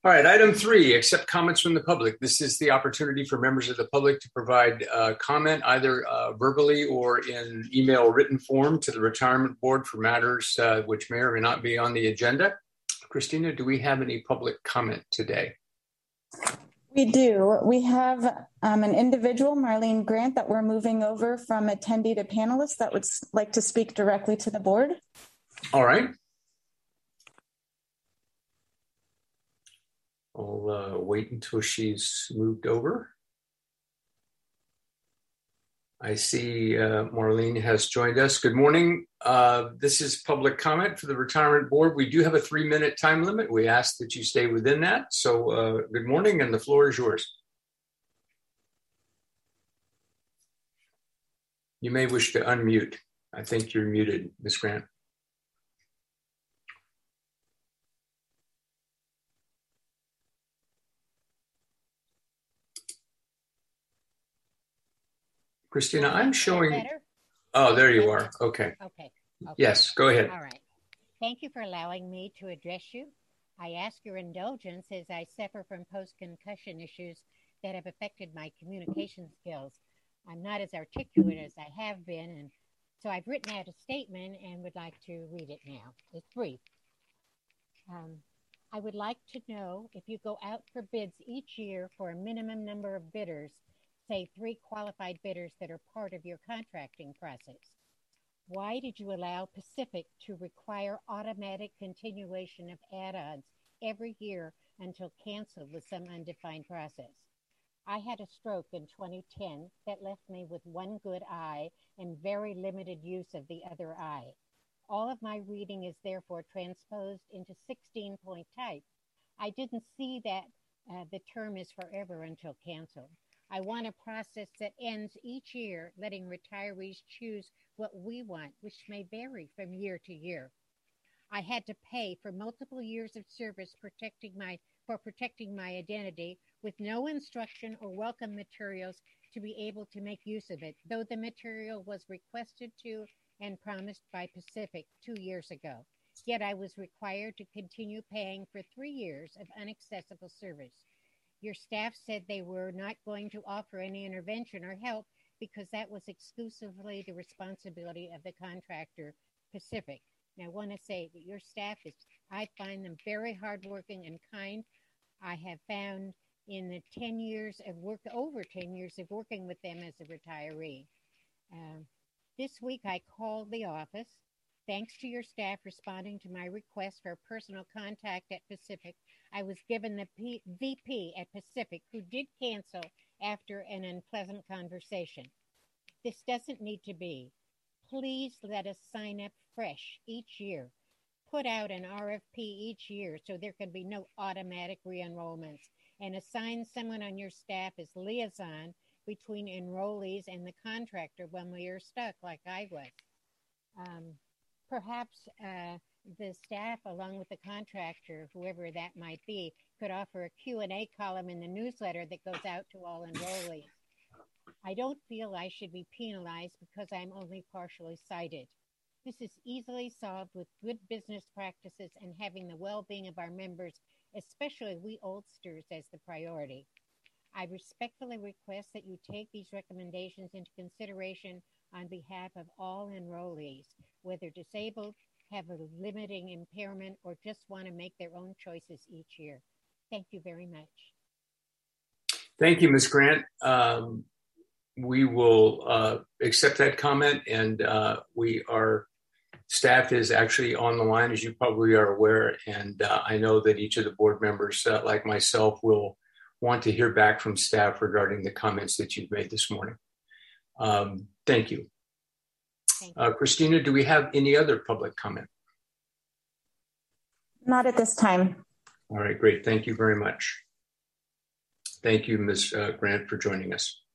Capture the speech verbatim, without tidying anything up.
All right, item three, accept comments from the public. This is the opportunity for members of the public to provide uh, comment either uh, verbally or in email written form to the retirement board for matters uh, which may or may not be on the agenda. Christina, do we have any public comment today? We do. We have um, an individual, Marlene Grant, that we're moving over from attendee to panelist that would like to speak directly to the board. All right. I'll uh, wait until she's moved over. I see uh, Marlene has joined us. Good morning. Uh, this is public comment for the retirement board. We do have a three minute time limit. We ask that you stay within that. So uh, good morning, and the floor is yours. You may wish to unmute. I think you're muted, Miz Grant. Christina, I'm showing. Better? Oh, there you are. Okay. Okay. Okay. Yes, go ahead. All right. Thank you for allowing me to address you. I ask your indulgence as I suffer from post-concussion issues that have affected my communication skills. I'm not as articulate as I have been, and so I've written out a statement and would like to read it now. It's brief. Um, I would like to know if you go out for bids each year for a minimum number of bidders, say three qualified bidders that are part of your contracting process. Why did you allow Pacific to require automatic continuation of add-ons every year until canceled with some undefined process? I had a stroke in twenty ten that left me with one good eye and very limited use of the other eye. All of my reading is therefore transposed into sixteen point type. I didn't see that uh, the term is forever until canceled. I want a process that ends each year, letting retirees choose what we want, which may vary from year to year. I had to pay for multiple years of service protecting my for protecting my identity with no instruction or welcome materials to be able to make use of it, though the material was requested to and promised by Pacific two years ago. Yet I was required to continue paying for three years of inaccessible service. Your staff said they were not going to offer any intervention or help because that was exclusively the responsibility of the contractor, Pacific. Now, I want to say that your staff is, I find them very hardworking and kind. I have found in the ten years of work, over ten years of working with them as a retiree. Um, this week, I called the office. Thanks to your staff responding to my request for a personal contact at Pacific, I was given the P- V P at Pacific, who did cancel after an unpleasant conversation. This doesn't need to be. Please let us sign up fresh each year. Put out an R F P each year so there can be no automatic re-enrollments, and assign someone on your staff as liaison between enrollees and the contractor when we are stuck like I was. Um, perhaps uh, the staff, along with the contractor, whoever that might be, could offer a Q and A column in the newsletter that goes out to all enrollees. I don't feel I should be penalized because I'm only partially sighted. This is easily solved with good business practices and having the well-being of our members, especially we oldsters, as the priority. I respectfully request that you take these recommendations into consideration on behalf of all enrollees, whether disabled, have a limiting impairment, or just want to make their own choices each year. Thank you very much. Thank you, Miz Grant. Um, we will uh, accept that comment, and uh, we are, staff is actually on the line, as you probably are aware, and uh, I know that each of the board members, uh, like myself, will want to hear back from staff regarding the comments that you've made this morning. Um, thank you. Thank you. Uh, Christina, do we have any other public comment? Not at this time. All right, great. Thank you very much. Thank you, Miz Uh, Grant, for joining us.